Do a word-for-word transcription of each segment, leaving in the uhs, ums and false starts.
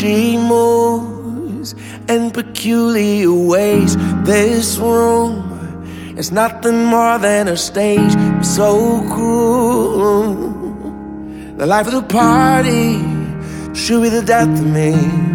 she moves in peculiar ways. This room is nothing more than a stage. It's so cruel. The life of the party should be the death of me.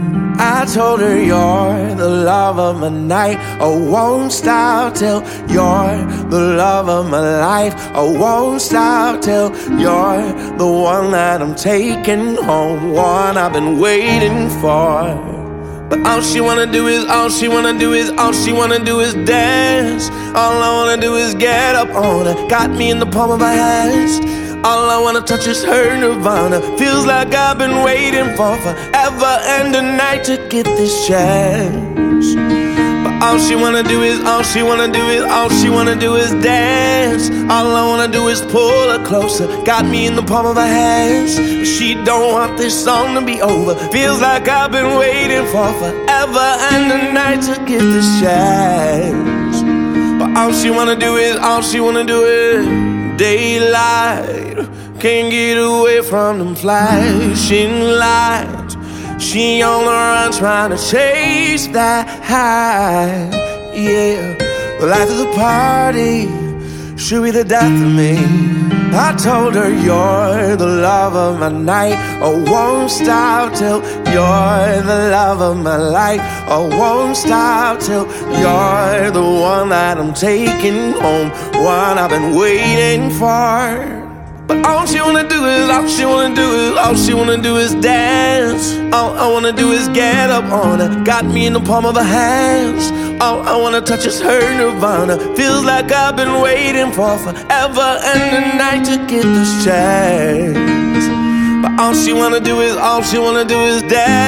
I told her you're the love of my night. I won't stop till you're the love of my life. I won't stop till you're the one that I'm taking home, one I've been waiting for. But all she wanna do is, all she wanna do is, all she wanna do is dance. All I wanna do is get up on her, got me in the palm of her hands. All I wanna touch is her nirvana. Feels like I've been waiting for forever and a night to get this chance. But all she wanna do is, all she wanna do is, all she wanna do is dance. All I wanna do is pull her closer, got me in the palm of her hands. But she don't want this song to be over. Feels like I've been waiting for forever and a night to get this chance. But all she wanna do is, all she wanna do is daylight. Can't get away from them flashing lights. She on the run trying to chase that high. Yeah, the life of the party should be the death of me. I told her you're the love of my night. I won't stop till you're the love of my life. I won't stop till you're the one that I'm taking home, one I've been waiting for. But all she wanna do is, all she wanna do is, all she wanna do is dance. All I wanna do is get up on her, got me in the palm of her hands. All I wanna touch is her nirvana. Feels like I've been waiting for forever and a night to get this chance. But all she wanna do is, all she wanna do is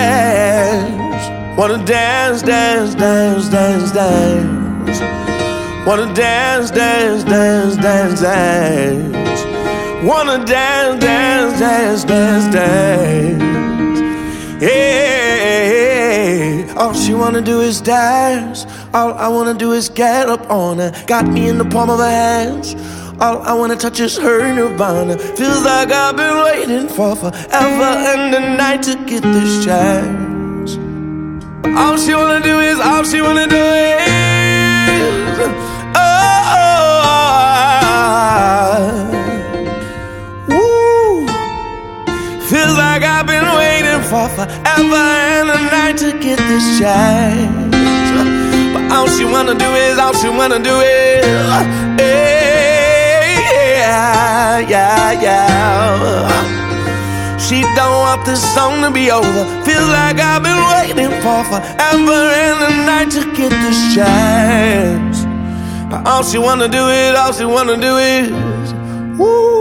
dance. Wanna dance, dance, dance, dance, dance. Wanna dance, dance, dance, dance, dance. Wanna dance, dance, dance, dance, dance. Yeah, all she wanna do is dance. All I wanna do is get up on her, got me in the palm of her hands. All I wanna touch is her nirvana. Feels like I've been waiting for forever and a night to get this chance. All she wanna do is, all she wanna do is, oh, oh, oh. Feels like I've been waiting for forever and a night to get this chance. But all she wanna do is, all she wanna do is, yeah, yeah, yeah. She don't want this song to be over. Feels like I've been waiting for forever and a night to get this chance. But all she wanna do is, all she wanna do is, woo.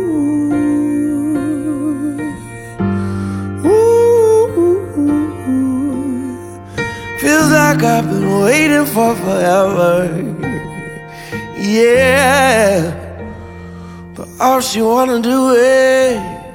Feels like I've been waiting for forever. Yeah, but all she wanna do is